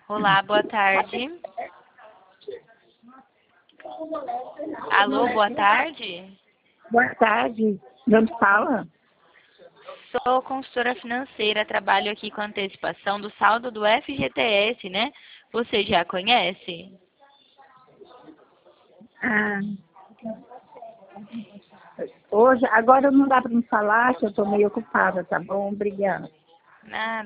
Olá, boa tarde. Alô, boa tarde. Boa tarde. De onde fala? Sou consultora financeira, trabalho aqui com antecipação do saldo do FGTS, né? Você já conhece? Ah, agora não dá para me falar, que eu estou meio ocupada, tá bom? Obrigada. Ah,